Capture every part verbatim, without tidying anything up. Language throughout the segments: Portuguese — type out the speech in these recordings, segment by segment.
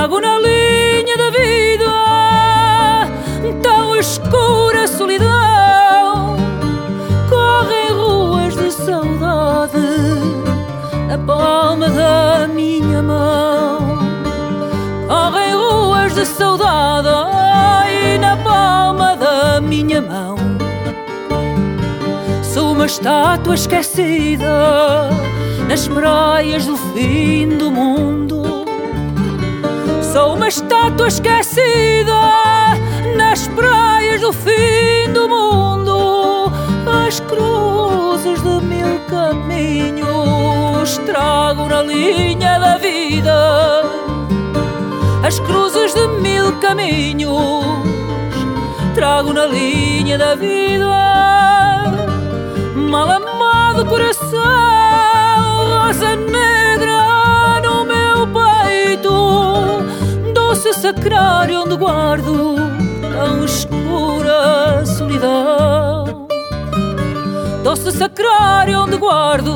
Trago na linha da vida tão escura a solidão. Correm ruas de saudade na palma da minha mão. Correm ruas de saudade ai, na palma da minha mão. Sou uma estátua esquecida nas praias do fim do mundo. Sou uma estátua esquecida nas praias do fim do mundo. As cruzes de mil caminhos trago na linha da vida. As cruzes de mil caminhos trago na linha da vida. Mal amado coração, rosa negra no meu peito, doce sacrário onde guardo tão escura solidão. Doce sacrário onde guardo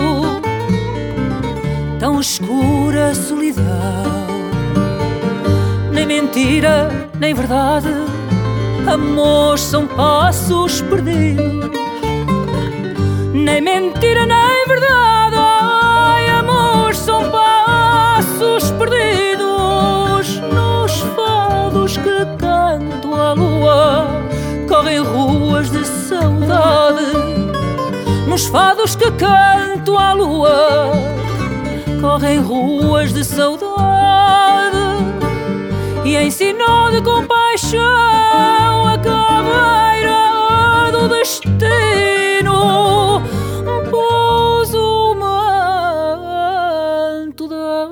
tão escura solidão. Nem mentira, nem verdade, amor são passos perdidos. Nem mentira, nem verdade, ai, amor são passos perdidos. Nos fados que canto à lua correm ruas de saudade. Nos fados que canto à lua correm ruas de saudade. E em sinal de compaixão a caveira do destino pôs o manto da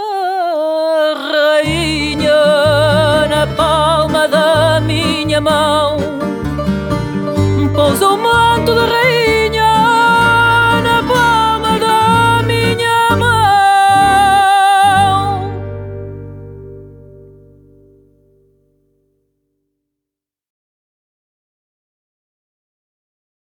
rainha na palma da minha mão.